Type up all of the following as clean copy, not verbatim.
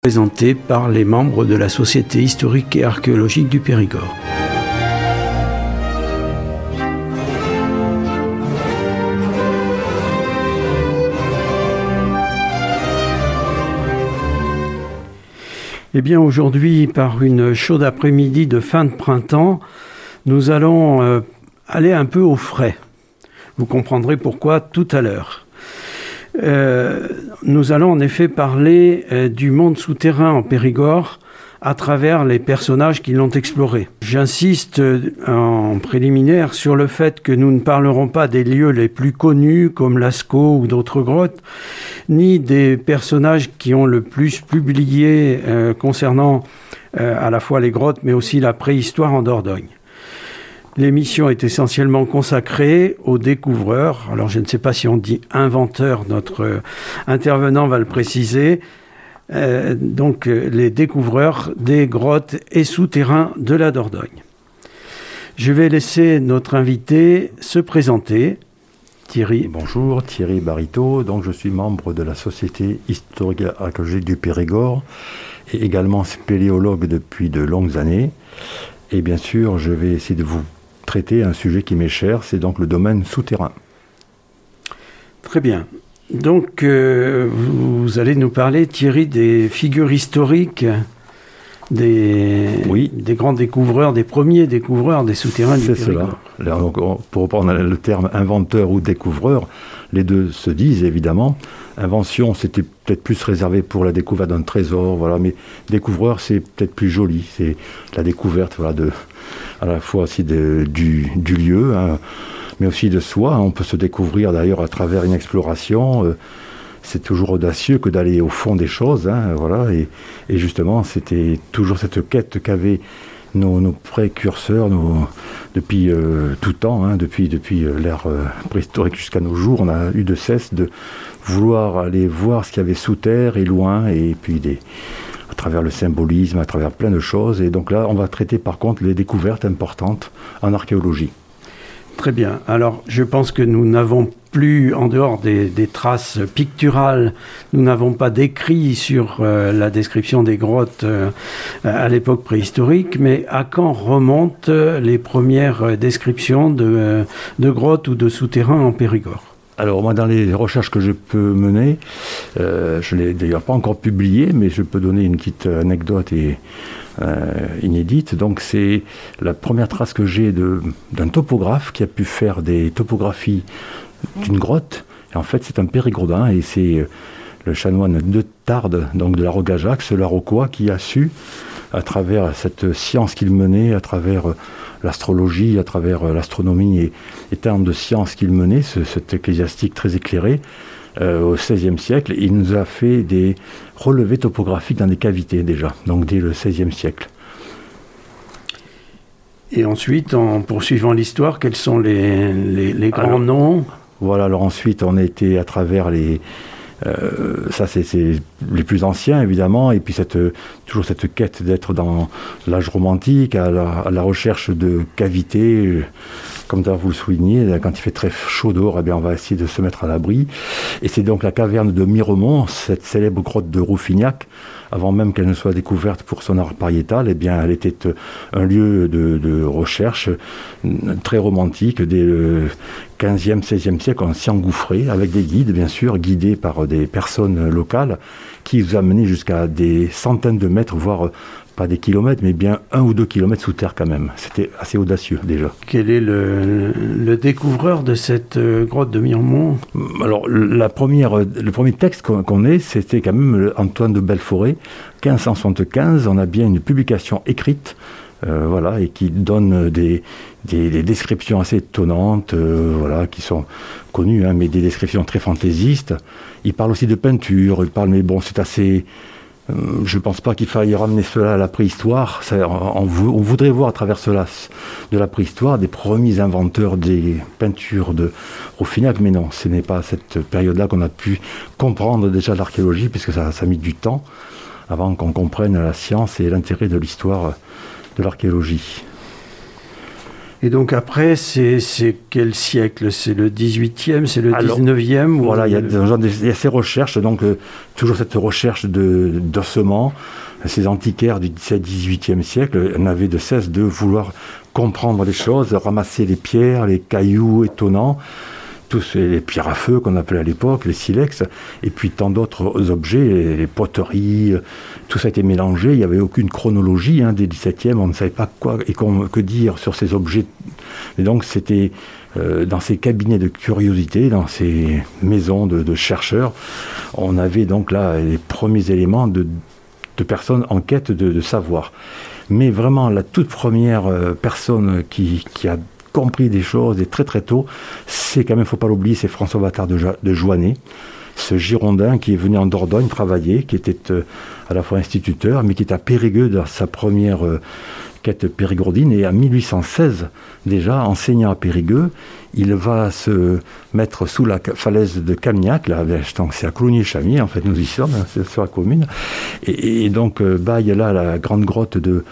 Présenté par les membres de la Société historique et archéologique du Périgord. Eh bien aujourd'hui, par une chaude après-midi de fin de printemps, nous allons aller un peu au frais. Vous comprendrez pourquoi tout à l'heure. Nous allons en effet parler du monde souterrain en Périgord à travers les personnages qui l'ont exploré. J'insiste en préliminaire sur le fait que nous ne parlerons pas des lieux les plus connus comme Lascaux ou d'autres grottes, ni des personnages qui ont le plus publié concernant à la fois les grottes mais aussi la préhistoire en Dordogne. L'émission est essentiellement consacrée aux découvreurs. Alors, je ne sais pas si on dit inventeurs, notre intervenant va le préciser. Donc, les découvreurs des grottes et souterrains de la Dordogne. Je vais laisser notre invité se présenter. Thierry. Bonjour, Thierry Barito. Donc, je suis membre de la Société historique et archéologique du Périgord et également spéléologue depuis de longues années. Et bien sûr, je vais essayer de vous traiter un sujet qui m'est cher, c'est donc le domaine souterrain. Très bien. Donc, vous allez nous parler, Thierry, des figures historiques, des grands découvreurs, des premiers découvreurs des souterrains du Périgord. C'est cela. Donc, pour reprendre le terme inventeur ou découvreur, les deux se disent évidemment. Invention, c'était peut-être plus réservé pour la découverte d'un trésor, voilà, mais découvreur, c'est peut-être plus joli. C'est la découverte, voilà, à la fois aussi du lieu, hein, mais aussi de soi. On peut se découvrir d'ailleurs à travers une exploration. C'est toujours audacieux que d'aller au fond des choses, hein, voilà. Et justement, c'était toujours cette quête qu'avaient nos précurseurs, depuis tout temps, hein, depuis l'ère préhistorique jusqu'à nos jours. On a eu de cesse de vouloir aller voir ce qu'il y avait sous terre et loin, et puis à travers le symbolisme, à travers plein de choses. Et donc là, on va traiter par contre les découvertes importantes en archéologie. Très bien. Alors, je pense que nous n'avons plus, en dehors des traces picturales, nous n'avons pas d'écrit sur la description des grottes à l'époque préhistorique, mais à quand remontent les premières descriptions de grottes ou de souterrains en Périgord ? Alors moi, dans les recherches que je peux mener, je ne l'ai d'ailleurs pas encore publié, mais je peux donner une petite anecdote inédite. Donc c'est la première trace que j'ai d'un topographe qui a pu faire des topographies d'une grotte. Et en fait, c'est un périgourdin et c'est le chanoine de Tarbes, donc de la Rogajac, l'Araucois, qui a su, à travers cette science qu'il menait, à travers l'astrologie, à travers l'astronomie et tant de sciences qu'il menait, cet ecclésiastique très éclairé, au XVIe siècle, il nous a fait des relevés topographiques dans des cavités déjà, donc dès le XVIe siècle. Et ensuite, en poursuivant l'histoire, quels sont les grands noms ? Voilà, alors ensuite, on a été à travers ça, c'est les plus anciens, évidemment, et puis toujours cette quête d'être dans l'âge romantique, à la recherche de cavités, comme vous le soulignez, quand il fait très chaud dehors, eh bien, on va essayer de se mettre à l'abri. Et c'est donc la caverne de Miremont, cette célèbre grotte de Rouffignac, avant même qu'elle ne soit découverte pour son art pariétal, eh bien, elle était un lieu de recherche très romantique. Dès le 15e, 16e siècle, on s'y engouffrait avec des guides, bien sûr, guidés par des personnes locales qui vous amenaient jusqu'à des centaines de mètres, voire pas des kilomètres, mais bien 1 ou 2 kilomètres sous terre quand même. C'était assez audacieux déjà. Quel est le découvreur de cette grotte de Miremont ? Alors, le premier texte qu'on ait, c'était quand même Antoine de Belforêt, 1575. On a bien une publication écrite, voilà, et qui donne des descriptions assez étonnantes, voilà, qui sont connues, hein, mais des descriptions très fantaisistes. Il parle aussi de peinture, mais bon, c'est assez... Je ne pense pas qu'il faille ramener cela à la préhistoire. On voudrait voir à travers cela de la préhistoire des premiers inventeurs des peintures de Rouffignac, mais non, ce n'est pas à cette période-là qu'on a pu comprendre déjà l'archéologie, puisque ça a mis du temps avant qu'on comprenne la science et l'intérêt de l'histoire de l'archéologie. Et donc après, c'est quel siècle? C'est le 18e, c'est le 19e? Voilà, il y a ces recherches, donc toujours cette recherche d'ossements. Ces antiquaires du 17-18e siècle n'avaient de cesse de vouloir comprendre les choses, ramasser les pierres, les cailloux étonnants, tous les pierres à feu qu'on appelait à l'époque, les silex, et puis tant d'autres objets, les poteries, tout ça a été mélangé, il n'y avait aucune chronologie dès le 17e, on ne savait pas quoi et que dire sur ces objets. Et donc c'était dans ces cabinets de curiosité, dans ces maisons de chercheurs, on avait donc là les premiers éléments de personnes en quête de savoir. Mais vraiment, la toute première personne qui a compris des choses et très très tôt, c'est quand même, il ne faut pas l'oublier, c'est François Bâtard de Joignet, ce Girondin qui est venu en Dordogne travailler, qui était à la fois instituteur, mais qui est à Périgueux dans sa première quête périgourdine, et en 1816, déjà, enseignant à Périgueux, il va se mettre sous la falaise de Camignac, là, donc c'est à Coulommiers-Chamiers, en fait, nous y sommes, c'est sur la commune, et donc, il y a là la grande grotte de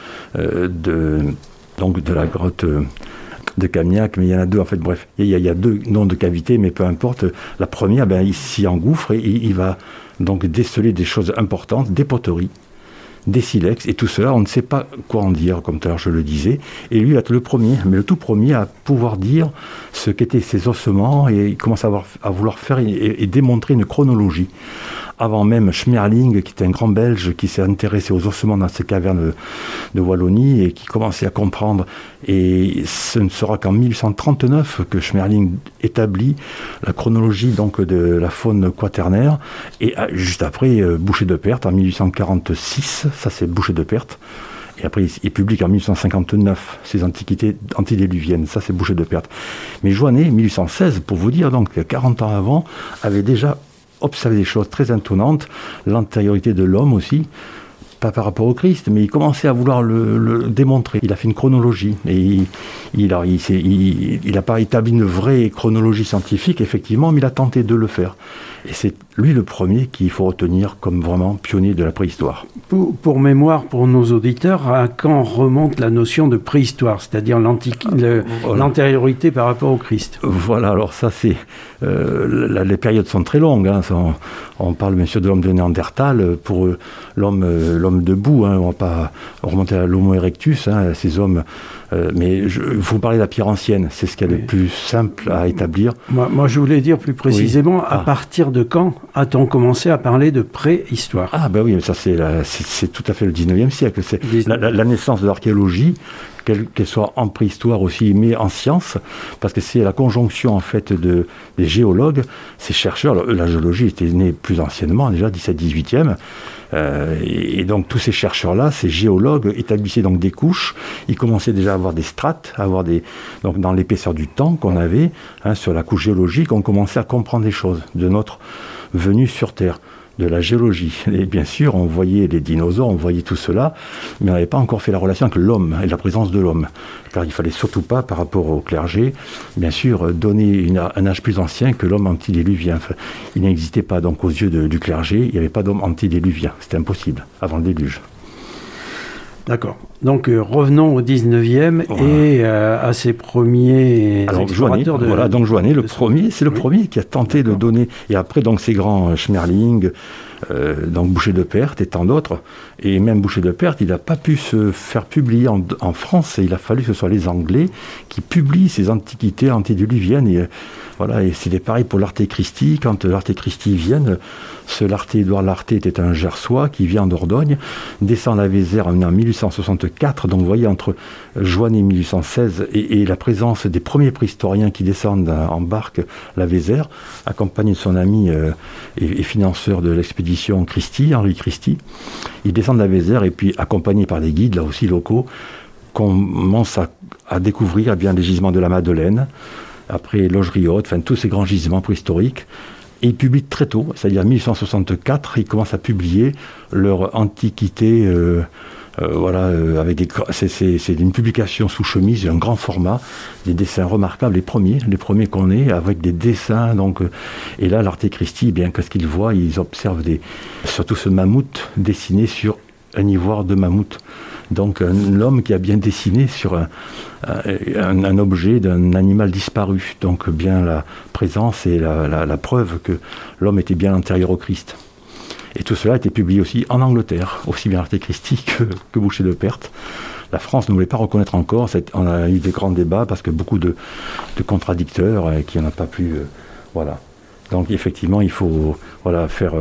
la grotte de Camignac, mais il y en a deux, en fait, bref, il y a deux noms de cavités, mais peu importe, la première, il s'y engouffre, et il va donc déceler des choses importantes, des poteries, des silex, et tout cela, on ne sait pas quoi en dire, comme tout à l'heure je le disais, et lui il est le premier, mais le tout premier à pouvoir dire ce qu'étaient ces ossements, et il commence à vouloir faire et démontrer une chronologie. Avant même Schmerling, qui était un grand Belge qui s'est intéressé aux ossements dans ces cavernes de Wallonie et qui commençait à comprendre. Et ce ne sera qu'en 1839 que Schmerling établit la chronologie donc de la faune quaternaire. Et juste après, Boucher de Perthes en 1846, ça c'est Boucher de Perthes. Et après, il publie en 1859 ses antiquités antédiluviennes. Ça, c'est Boucher de Perthes. Mais Joignet, 1816, pour vous dire, donc 40 ans avant, avait déjà observé des choses très étonnantes. L'antériorité de l'homme aussi, pas par rapport au Christ, mais il commençait à vouloir le démontrer. Il a fait une chronologie. Et il n'a pas établi une vraie chronologie scientifique, effectivement, mais il a tenté de le faire. Et c'est lui le premier qu'il faut retenir comme vraiment pionnier de la préhistoire. Pour mémoire, pour nos auditeurs, à quand remonte la notion de préhistoire, c'est-à-dire l'antériorité par rapport au Christ? Voilà, alors ça c'est... les périodes sont très longues. On parle bien sûr de l'homme de Néandertal, pour l'homme debout. On ne va pas remonter à l'Homo erectus, ces hommes... mais vous parlez de la pierre ancienne, c'est ce qu'il y a de plus simple à établir. Moi, je voulais dire plus précisément, à partir de quand a-t-on commencé à parler de préhistoire? Ah ben oui, mais ça c'est tout à fait le 19e siècle. C'est la naissance de l'archéologie, qu'elle soit en préhistoire aussi, mais en science, parce que c'est la conjonction en fait des géologues, ces chercheurs. La géologie était née plus anciennement, déjà 17-18e. Et donc tous ces chercheurs-là, ces géologues, établissaient donc des couches. Ils commençaient déjà à avoir des strates, donc dans l'épaisseur du temps qu'on avait, sur la couche géologique, on commençait à comprendre des choses de notre venue sur Terre, de la géologie. Et bien sûr, on voyait les dinosaures, on voyait tout cela, mais on n'avait pas encore fait la relation avec l'homme et la présence de l'homme. Car il ne fallait surtout pas, par rapport au clergé, bien sûr, donner un âge plus ancien que l'homme antédiluvien. Enfin, il n'existait pas, donc aux yeux du clergé, il n'y avait pas d'homme antédiluvien. C'était impossible, avant le déluge. D'accord. Donc revenons au 19e et à ces premiers explorateurs Joignet, donc Joignet, c'est le premier qui a tenté de donner, et après donc ces grands Schmerling, donc Boucher de Perthes et tant d'autres, et même Boucher de Perthes, il n'a pas pu se faire publier en France, et il a fallu que ce soit les Anglais qui publient ces antiquités antédiluviennes, et c'était pareil pour l'Arte Christi. Quand l'Arte Christi vient, ce Édouard Larté était un Gersois qui vit en Dordogne, descend la Vézère en 1864, donc vous voyez, entre Joignet 1816 et la présence des premiers préhistoriens qui descendent en barque la Vézère, accompagné de son ami et financeur de l'expédition Christi, Henri Christi. Ils descendent la Vézère et puis accompagnés par des guides, là aussi locaux, commencent à découvrir bien les gisements de la Madeleine, après Loge-Riot, tous ces grands gisements préhistoriques. Et ils publient très tôt, c'est-à-dire en 1864, ils commencent à publier leur antiquité, c'est une publication sous chemise, un grand format, des dessins remarquables, les premiers qu'on ait, avec des dessins. Et là, l'Arte Christi, qu'est-ce qu'ils voient? Ils observent surtout ce mammouth dessiné sur un ivoire de mammouth. Donc l'homme qui a bien dessiné sur un objet d'un animal disparu. Donc bien la présence et la preuve que l'homme était bien antérieur au Christ. Et tout cela a été publié aussi en Angleterre, aussi bien Arthur Christie que Boucher de Perthes. La France ne voulait pas reconnaître encore. On a eu des grands débats parce que beaucoup de contradicteurs qui n'en ont pas pu... voilà. Donc effectivement, il faut faire...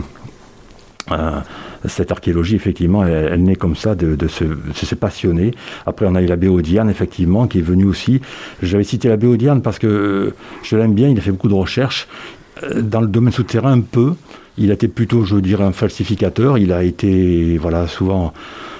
cette archéologie, effectivement, elle naît comme ça, de se passionner. Après, on a eu l'abbé Audierne, effectivement, qui est venu aussi. J'avais cité l'abbé Audierne parce que je l'aime bien, il a fait beaucoup de recherches. Dans le domaine souterrain, un peu. Il a été plutôt, je dirais, un falsificateur. Il a été, souvent,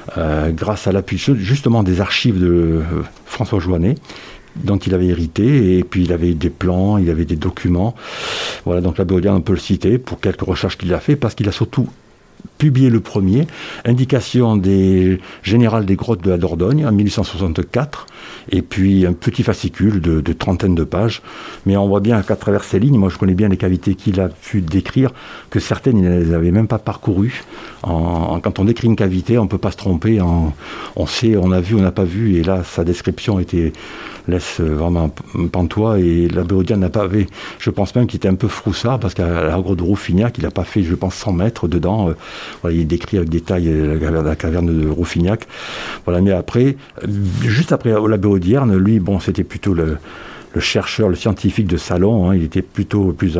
grâce à l'appui justement des archives de François Joannet, dont il avait hérité, et puis il avait des plans, il avait des documents. Voilà, donc l'abbé Audierne, on peut le citer pour quelques recherches qu'il a fait, parce qu'il a surtout publié le premier, Indication des générales des grottes de la Dordogne, en 1864, et puis un petit fascicule de trentaine de pages. Mais on voit bien qu'à travers ces lignes, moi je connais bien les cavités qu'il a pu décrire, que certaines il ne les avait même pas parcourues. Quand on décrit une cavité, on ne peut pas se tromper, on sait, on a vu, on n'a pas vu, et là sa description laisse vraiment pantois, et l'abbé Audierne n'a pas fait, je pense même qu'il était un peu froussard, parce qu'à la grotte de Rouffignac, il n'a pas fait, je pense, 100 mètres dedans. Il décrit avec détail la caverne de Rouffignac. Voilà, mais après, juste après l'abbé Audierne, lui, c'était plutôt le chercheur, le scientifique de salon, hein, il était plutôt plus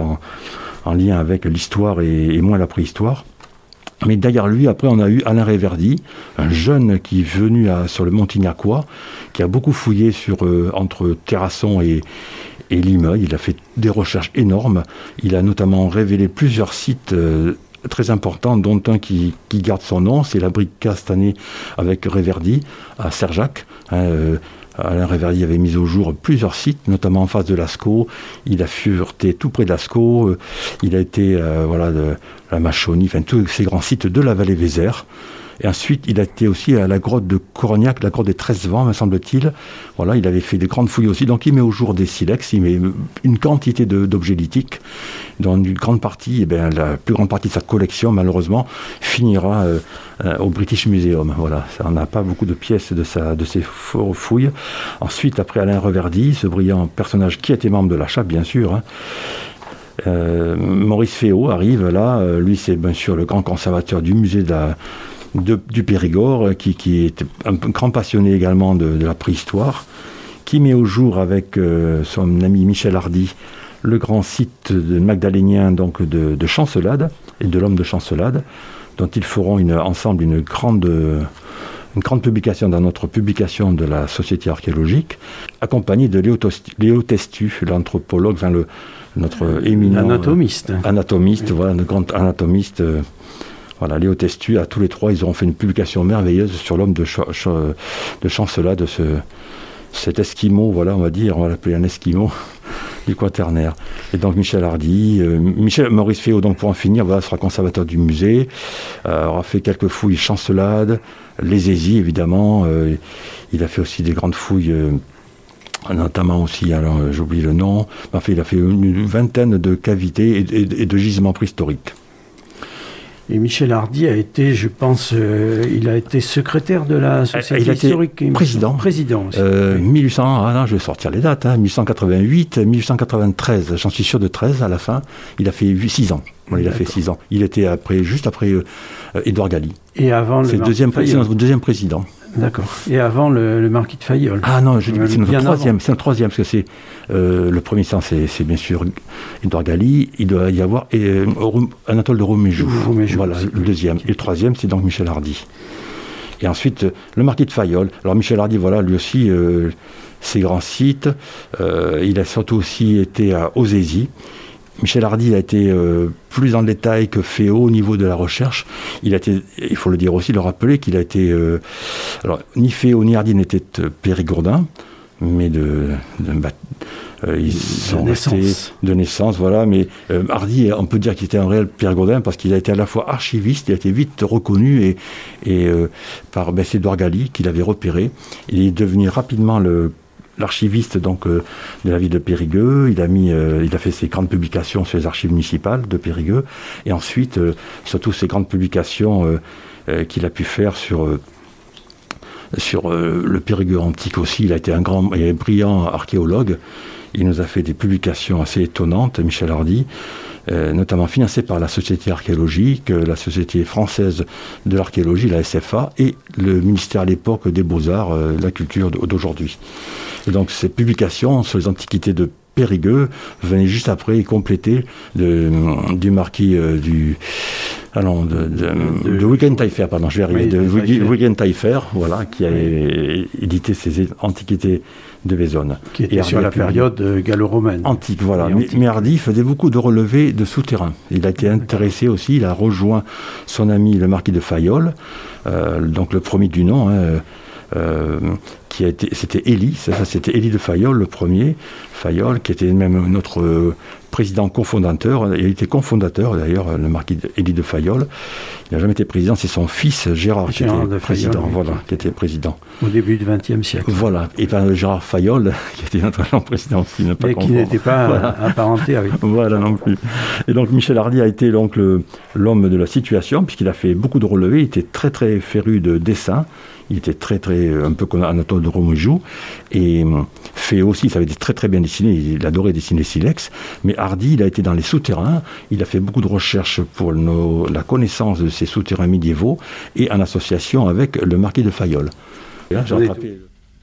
en lien avec l'histoire et moins la préhistoire. Mais derrière lui, après, on a eu Alain Réverdy, un jeune qui est venu sur le Montignacois, qui a beaucoup fouillé entre Terrasson et Limeuil. Il a fait des recherches énormes. Il a notamment révélé plusieurs sites très importants, dont un qui garde son nom, c'est la brique castanée avec Réverdy à Serjac. Alain Réverdy avait mis au jour plusieurs sites, notamment en face de Lascaux. Il a fureté tout près de Lascaux. Il a été de la Machonie, tous ces grands sites de la vallée Vézère. Et ensuite, il a été aussi à la grotte de Corognac, la grotte des 13 vents, me semble-t-il. Voilà, il avait fait des grandes fouilles aussi. Donc, il met au jour des silex, il met une quantité d'objets lithiques, dont une grande partie, la plus grande partie de sa collection, malheureusement, finira au British Museum. Voilà, on n'a pas beaucoup de pièces de ces fouilles. Ensuite, après Alain Réverdy, ce brillant personnage qui était membre de la Chape, bien sûr, Maurice Féot arrive là. Lui, c'est bien sûr le grand conservateur du musée du Périgord, qui est un grand passionné également de la préhistoire, qui met au jour avec son ami Michel Hardy le grand site magdalénien donc de Chancelade et de l'homme de Chancelade, dont ils feront ensemble une grande publication dans notre publication de la Société archéologique, accompagnée de Léo Testu, l'anthropologue, notre éminent anatomiste, voilà, notre grand anatomiste. Voilà, Léo Testu, à tous les trois, ils auront fait une publication merveilleuse sur l'homme de Chancelade, cet esquimau, voilà, on va l'appeler un esquimau du Quaternaire. Et donc Michel Hardy, Maurice Féot, donc pour en finir, sera conservateur du musée, aura fait quelques fouilles Chancelade, les Aisies évidemment, il a fait aussi des grandes fouilles, notamment aussi, alors j'oublie le nom, il a fait une vingtaine de cavités et de gisements préhistoriques. Et Michel Hardy a été, je pense, il a été secrétaire de la Société historique. Il a été président. Président aussi. 1800, je vais sortir les dates, 1888, 1893, j'en suis sûr de 13 à la fin. Il a fait 6 ans. Il a fait 6 ans. Il était juste après Édouard Galli. Et avant c'est notre deuxième président. D'accord. Et avant le marquis de Fayolle. Ah non, je dis c'est notre troisième. C'est un troisième, parce que c'est le premier sang, c'est bien sûr Édouard Galli. Il doit y avoir Anatole de Roméjou. Voilà, le deuxième. Et le troisième, c'est donc Michel Hardy. Et ensuite, le marquis de Fayolle. Alors Michel Hardy, voilà, lui aussi, ses grands sites. Il a surtout aussi été à Ozésie. Michel Hardy a été plus en détail que Féot au niveau de la recherche. Il faut le dire aussi, le rappeler qu'il a été... alors, ni Féot ni Hardy n'étaient périgourdins, mais ils sont restés de naissance, voilà. Mais Hardy, on peut dire qu'il était un réel périgourdin parce qu'il a été à la fois archiviste, il a été vite reconnu par Édouard Galli, qu'il avait repéré. Il est devenu rapidement l'archiviste donc de la ville de Périgueux. Il a fait ses grandes publications sur les archives municipales de Périgueux, et ensuite surtout ses grandes publications qu'il a pu faire sur sur le Périgueux antique aussi. Il a été un brillant archéologue. Il nous a fait des publications assez étonnantes, Michel Hardy, notamment financées par la Société archéologique, la Société française de l'archéologie, la SFA, et le ministère à l'époque des Beaux-Arts, de la culture d'aujourd'hui. Et donc ces publications sur les antiquités de Périgueux venaient juste après et compléter du marquis de Wittgen-Taillefer, pardon, je vais arriver, de Wittgen-Taillefer, voilà, qui a édité ces antiquités de Vaisonne. Qui était sur la période gallo-romaine. Antique, voilà. Mais Hardy faisait beaucoup de relevés de souterrains. Il a été intéressé aussi, il a rejoint son ami le marquis de Fayolle, donc le premier du nom, c'était Élie, c'était Élie de Fayolle, le premier, Fayolle, qui était même notre président cofondateur. Il était cofondateur d'ailleurs, le marquis Élie de Fayolle. Il n'a jamais été président, c'est son fils Gérard qui était président. Fayolle, oui. Voilà, qui était président. Au début du XXe siècle. Voilà, et Gérard Fayolle, qui était notre président aussi, ne pas et qui n'était pas apparenté avec. Voilà, non plus. Et donc Michel Hardy a été donc l'homme de la situation, puisqu'il a fait beaucoup de relevés. Il était très très féru de dessin. Il était un peu comme Anatole de Romoujou, et fait aussi, il savait très très bien dessiner, il adorait dessiner silex, mais Hardy, il a été dans les souterrains, il a fait beaucoup de recherches pour la connaissance de ces souterrains médiévaux, et en association avec le marquis de Fayolle. Et là, j'ai rattrapé...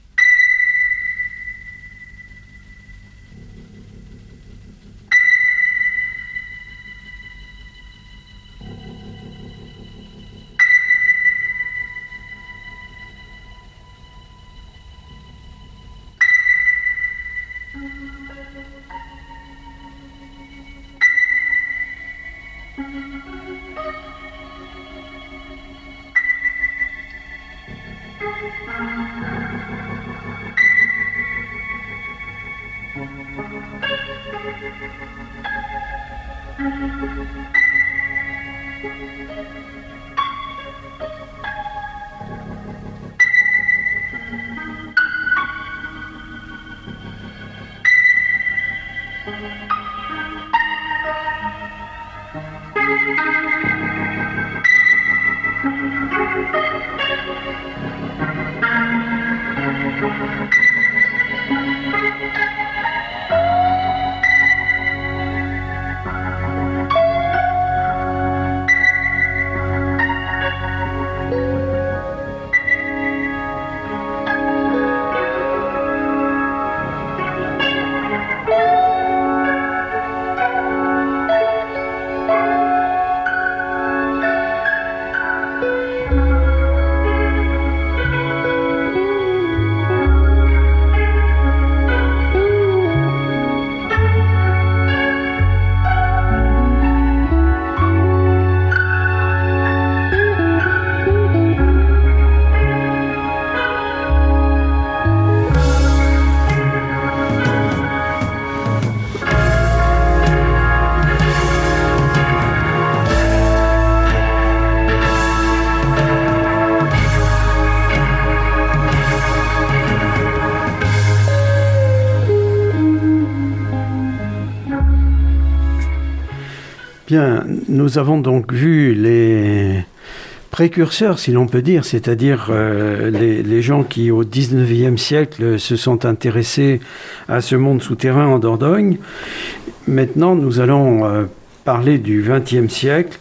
Bien, nous avons donc vu les précurseurs, si l'on peut dire, c'est-à-dire les gens qui, au XIXe siècle, se sont intéressés à ce monde souterrain en Dordogne. Maintenant, nous allons parler du XXe siècle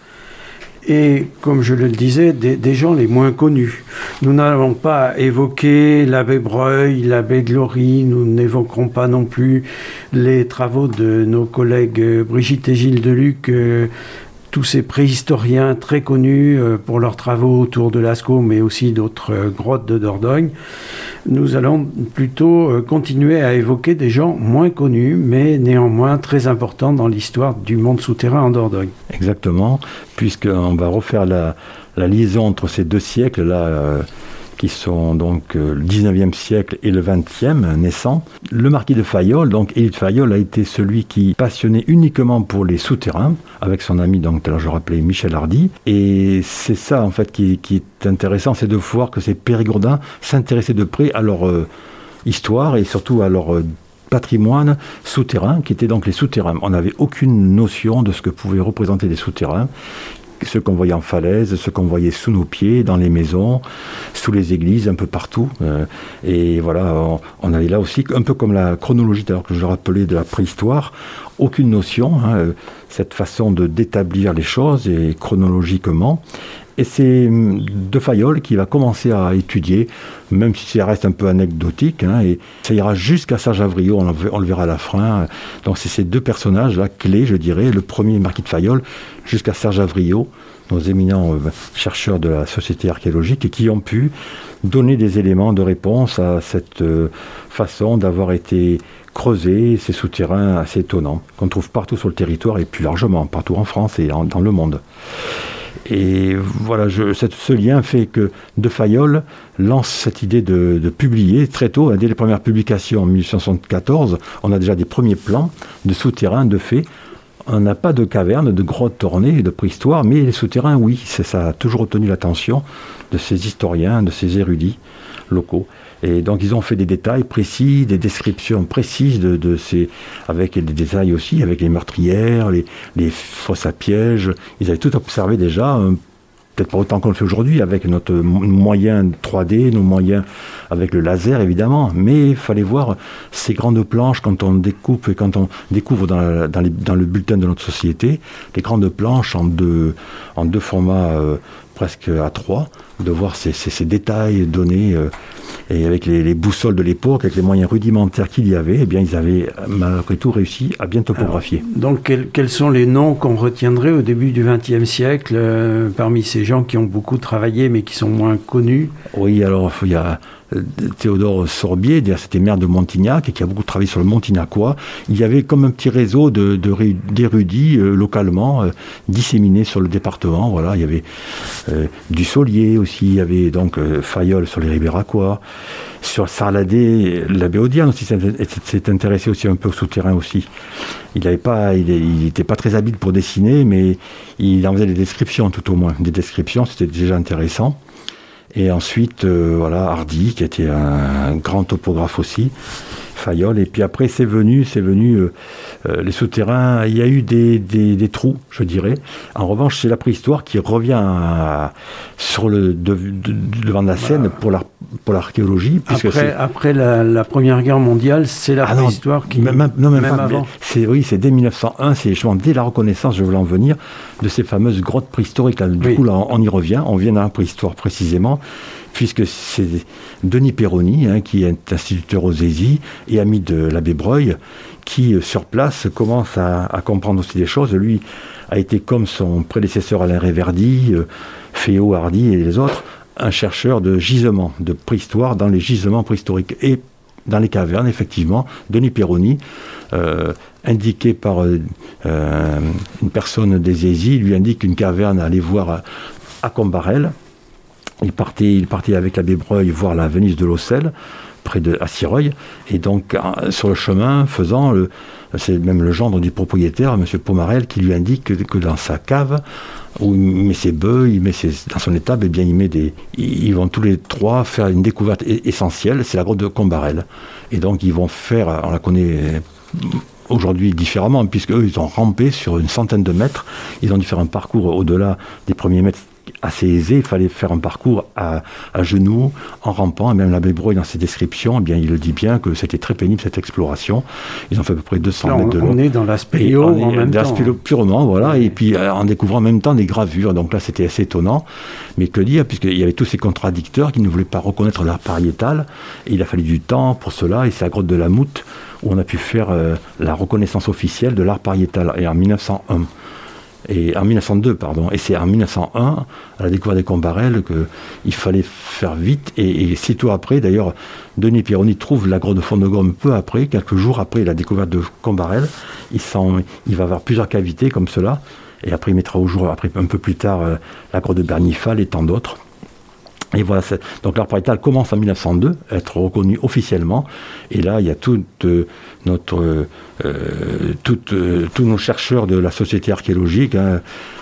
et, comme je le disais, des gens les moins connus. Nous n'allons pas évoquer l'abbé Breuil, l'abbé Glory, nous n'évoquerons pas non plus les travaux de nos collègues Brigitte et Gilles Deluc, tous ces préhistoriens très connus pour leurs travaux autour de Lascaux, mais aussi d'autres grottes de Dordogne. Nous allons plutôt continuer à évoquer des gens moins connus, mais néanmoins très importants dans l'histoire du monde souterrain en Dordogne. Exactement, puisqu'on va refaire la liaison entre ces deux siècles-là, qui sont donc le 19e siècle et le 20e naissant. Le marquis de Fayolle, donc Élie de Fayolle, a été celui qui passionnait uniquement pour les souterrains, avec son ami, donc tout à l'heure je rappelais Michel Hardy. Et c'est ça en fait qui est intéressant, c'est de voir que ces Périgourdins s'intéressaient de près à leur histoire et surtout à leur patrimoine souterrain, qui étaient donc les souterrains. On n'avait aucune notion de ce que pouvaient représenter les souterrains. Ce qu'on voyait en falaise, ce qu'on voyait sous nos pieds, dans les maisons, sous les églises, un peu partout. Et voilà, on avait là aussi, un peu comme la chronologie d'ailleurs que je rappelais de la préhistoire, aucune notion, cette façon d'établir les choses et chronologiquement. Et c'est De Fayolle qui va commencer à étudier, même si ça reste un peu anecdotique, et ça ira jusqu'à Serge Avriot, on le verra à la fin. Donc c'est ces deux personnages-là clés, je dirais, le premier Marquis de Fayolle, jusqu'à Serge Avriot, nos éminents chercheurs de la Société archéologique, et qui ont pu donner des éléments de réponse à cette façon d'avoir été creusés, ces souterrains assez étonnants, qu'on trouve partout sur le territoire, et plus largement, partout en France et dans le monde. Et voilà, ce lien fait que De Fayolle lance cette idée de publier très tôt, dès les premières publications en 1874, on a déjà des premiers plans de souterrains de fait. On n'a pas de cavernes, de grottes ornées, de préhistoire, mais les souterrains, oui, ça a toujours retenu l'attention de ces historiens, de ces érudits locaux. Et donc ils ont fait des détails précis, des descriptions précises de ces, avec des détails aussi, avec les meurtrières, les fosses à pièges. Ils avaient tout observé déjà, peut-être pas autant qu'on le fait aujourd'hui, avec notre moyen 3D, nos moyens avec le laser évidemment, mais il fallait voir ces grandes planches quand on découpe et quand on découvre dans le bulletin de notre société, les grandes planches en deux formats presque A3, de voir ces détails donnés. Et avec les boussoles de l'époque, avec les moyens rudimentaires qu'il y avait, eh bien, ils avaient malgré tout réussi à bien topographier. Alors, donc, quels sont les noms qu'on retiendrait au début du XXe siècle parmi ces gens qui ont beaucoup travaillé mais qui sont moins connus? Oui, alors il y a Théodore Sorbier, c'était maire de Montignac et qui a beaucoup travaillé sur le Montignacois. Il y avait comme un petit réseau d'érudits localement disséminés sur le département. Voilà, il y avait Dussolier aussi, il y avait donc Fayolle sur les Ribéracois. Sur Sarladé, l'abbé Audiane aussi s'est intéressé aussi un peu au souterrain aussi. Il n'était pas très habile pour dessiner, mais il en faisait des descriptions tout au moins. Des descriptions, c'était déjà intéressant. Et ensuite, Hardy, qui était un grand topographe aussi, Fayolle. Et puis après, c'est venu les souterrains. Il y a eu des trous, je dirais. En revanche, c'est la préhistoire qui revient sur le devant de la scène pour l'archéologie. Après la Première Guerre mondiale, c'est la préhistoire qui... Même avant. C'est dès 1901, c'est justement dès la reconnaissance, je voulais en venir, de ces fameuses grottes préhistoriques. Du coup, là, on y revient. On vient dans la préhistoire précisément, puisque c'est Denis Perroni, qui est instituteur aux ESI et ami de l'abbé Breuil, qui, sur place, commence à comprendre aussi des choses. Lui a été, comme son prédécesseur Alain Réverdy, Féot, Hardy et les autres, un chercheur de gisements, de préhistoire dans les gisements préhistoriques. Et dans les cavernes, effectivement, Denis Perroni, indiqué par une personne des ESI, lui indique une caverne à aller voir à Combarel. Il partait avec l'abbé Breuil voir la Venise de l'Ocel, près de Sireuil, et donc sur le chemin faisant, c'est même le gendre du propriétaire, M. Pomarel, qui lui indique que dans sa cave, où il met ses bœufs, dans son étable, eh bien ils vont tous les trois faire une découverte essentielle, c'est la grotte de Combarel. Et donc ils vont faire, on la connaît aujourd'hui différemment, puisque eux ils ont rampé sur une centaine de mètres, ils ont dû faire un parcours au-delà des premiers mètres assez aisé, il fallait faire un parcours à genoux, en rampant, et même l'abbé Breuil dans ses descriptions, eh bien, il le dit bien que c'était très pénible cette exploration. Ils ont fait à peu près 200 mètres de long. On est dans l'aspéléo en même temps. L'aspéléo purement, voilà, et puis en découvrant en même temps des gravures, donc là c'était assez étonnant. Mais que dire, puisqu'il y avait tous ces contradicteurs qui ne voulaient pas reconnaître l'art pariétal, et il a fallu du temps pour cela, et c'est la grotte de la Moute où on a pu faire la reconnaissance officielle de l'art pariétal, et en 1901. Et en 1902, pardon. Et c'est en 1901, à la découverte des Combarel, qu'il fallait faire vite. Et sitôt après, d'ailleurs, Denis Perroni trouve la grotte de Fond-de-Gomme peu après, quelques jours après la découverte de Combarel. Il va avoir plusieurs cavités comme cela. Et après, il mettra au jour, après, un peu plus tard, la grotte de Bernifal et tant d'autres. Et voilà, donc l'art pariétal commence en 1902 à être reconnu officiellement. Et là, il y a tous nos chercheurs de la Société archéologique,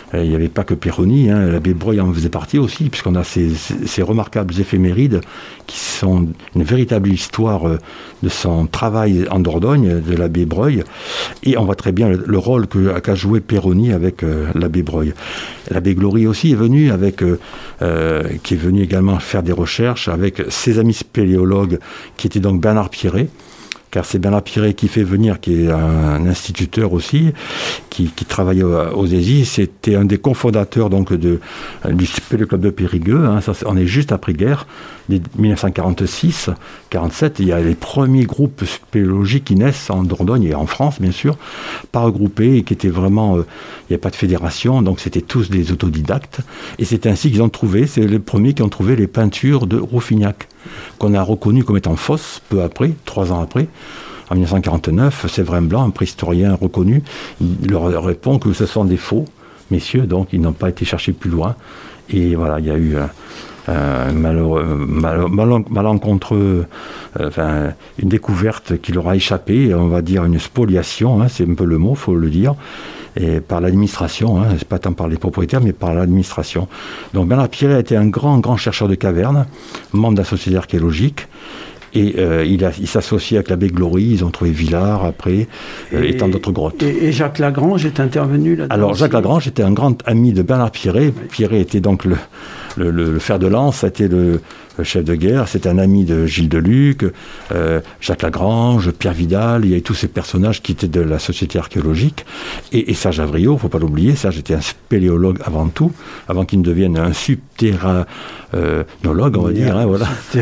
il n'y avait pas que Péroni, l'abbé Breuil en faisait partie aussi, puisqu'on a ces remarquables éphémérides qui sont une véritable histoire de son travail en Dordogne, de l'abbé Breuil, et on voit très bien le rôle qu'a joué Péroni avec l'abbé Breuil. L'abbé Glory aussi est venu qui est venu également faire des recherches avec ses amis spéléologues, qui étaient donc Bernard Pierret, car c'est Bernard Pierret qui fait venir, qui est un instituteur aussi, qui travaillait aux ESI. C'était un des cofondateurs donc du Spéléoclub de Périgueux. On est juste après-guerre, 1946-47. Il y a les premiers groupes spéléologiques qui naissent en Dordogne et en France, bien sûr, pas regroupés, et qui étaient vraiment... il n'y avait pas de fédération, donc c'était tous des autodidactes. Et c'est ainsi qu'ils ont trouvé, c'est les premiers qui ont trouvé les peintures de Rouffignac, qu'on a reconnu comme étant fausses peu après, 3 ans après. En 1949, Séverin Blanc, un préhistorien reconnu, il leur répond que ce sont des faux, messieurs, donc ils n'ont pas été cherchés plus loin. Et voilà, il y a eu malencontreux, une découverte qui leur a échappé, on va dire une spoliation, c'est un peu le mot, il faut le dire, et par l'administration, c'est pas tant par les propriétaires, mais par l'administration. Donc Bernard Pierret a été un grand chercheur de cavernes, membre de la Société archéologique, et il s'associe avec l'abbé Glory, ils ont trouvé Villars après, et tant d'autres grottes. Et Jacques Lagrange est intervenu là-dedans? Alors Jacques Lagrange était un grand ami de Bernard Pierret. Oui. Pierret était donc le fer de lance, c'était le chef de guerre, c'était un ami de Gilles Deluc, Jacques Lagrange, Pierre Vidal, il y avait tous ces personnages qui étaient de la Société archéologique, et Serge Avriot, il ne faut pas l'oublier, Serge était un spéléologue avant tout, avant qu'il ne devienne un subterranologue, on va dire. Voilà.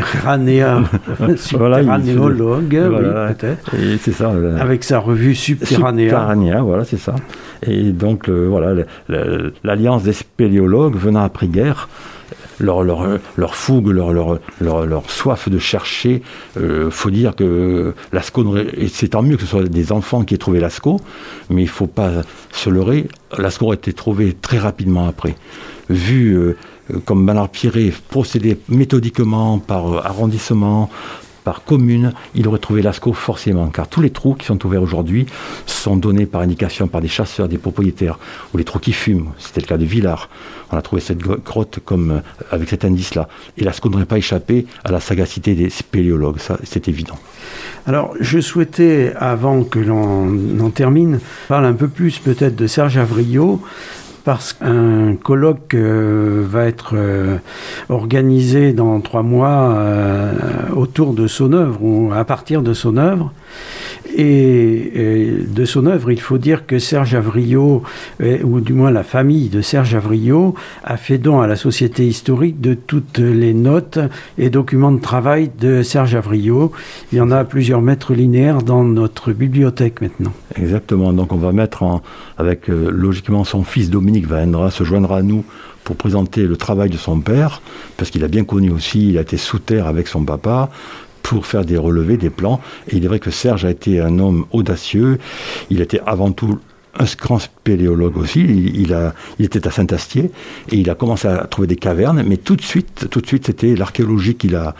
Subterranéologue, voilà, oui, peut-être. Et c'est ça. Avec sa revue Subterranea. Voilà, c'est ça. Et donc, l'alliance des spéléologues venant après-guerre, leur fougue, leur soif de chercher. Faut dire que Lascaux, et c'est tant mieux que ce soit des enfants qui aient trouvé Lascaux, mais il ne faut pas se leurrer, Lascaux a été trouvé très rapidement après. Vu comme Bernard Pierret procédait méthodiquement par arrondissement, par commune, il aurait trouvé Lascaux forcément, car tous les trous qui sont ouverts aujourd'hui sont donnés par indication par des chasseurs, des propriétaires, ou les trous qui fument. C'était le cas de Villars. On a trouvé cette grotte avec cet indice-là. Et Lascaux n'aurait pas échappé à la sagacité des spéléologues, ça c'est évident. Alors, je souhaitais, avant que l'on en termine, parler un peu plus peut-être de Serge Avriot, parce qu'un colloque va être organisé dans 3 mois autour de son œuvre, ou à partir de son œuvre. Et de son œuvre, il faut dire que Serge Avriot, ou du moins la famille de Serge Avriot, a fait don à la Société historique de toutes les notes et documents de travail de Serge Avriot. Il y en a plusieurs mètres linéaires dans notre bibliothèque maintenant. Exactement, donc on va mettre avec logiquement son fils Dominique se joindra à nous pour présenter le travail de son père, parce qu'il a bien connu aussi, il a été sous terre avec son papa, pour faire des relevés, des plans. Et il est vrai que Serge a été un homme audacieux. Il était avant tout un grand spéléologue aussi. Il était à Saint-Astier et il a commencé à trouver des cavernes. Mais tout de suite, c'était l'archéologie qu'il a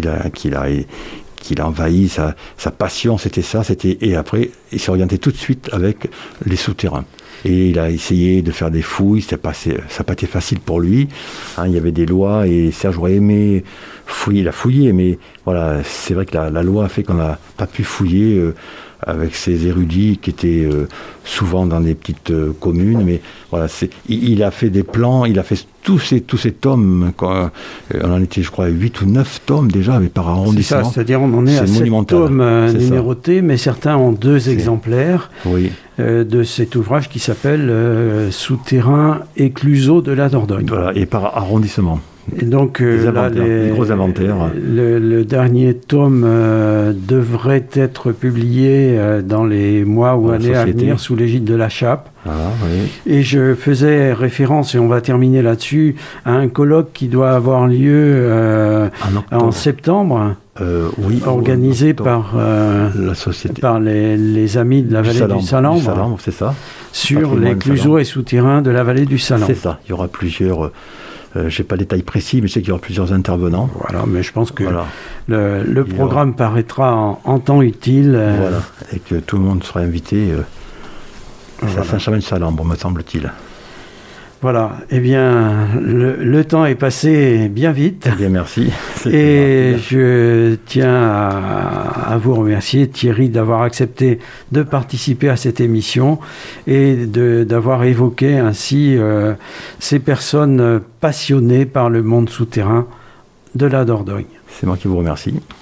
envahi. Sa passion, c'était ça. Et après, il s'est orienté tout de suite avec les souterrains. Et il a essayé de faire des fouilles, ça n'a pas été facile pour lui. Il y avait des lois et Serge aurait aimé fouiller, il a fouillé, mais voilà, c'est vrai que la loi a fait qu'on n'a pas pu fouiller avec ces érudits qui étaient souvent dans des petites communes, mais voilà, il a fait des plans, il a fait tous ces tomes, on en était je crois 8 ou 9 tomes déjà, mais par arrondissement. C'est ça, c'est-à-dire on en est à 7 tomes numérotés, mais certains ont 2 exemplaires de cet ouvrage qui s'appelle Souterrain et Clusot de la Dordogne. Voilà, et par arrondissement. Et donc, les gros inventaires. Le dernier tome devrait être publié dans les mois ou années à venir sous l'égide de la Chape. Et je faisais référence, et on va terminer là-dessus, à un colloque qui doit avoir lieu en septembre. Organisé par la société, par les amis de la vallée du Salambre, c'est ça, sur les Clusot et souterrains de la vallée du Salambre. C'est ça, il y aura plusieurs... je n'ai pas les détails précis, mais je sais qu'il y aura plusieurs intervenants. Voilà, mais je pense que le programme paraîtra en temps utile. Voilà, et que tout le monde sera invité. C'est à Saint-Germain-du-Salambre, me semble-t-il. Voilà, eh bien, le temps est passé bien vite. Eh bien, merci. Et je tiens à vous remercier, Thierry, d'avoir accepté de participer à cette émission et d'avoir évoqué ainsi ces personnes passionnées par le monde souterrain de la Dordogne. C'est moi qui vous remercie.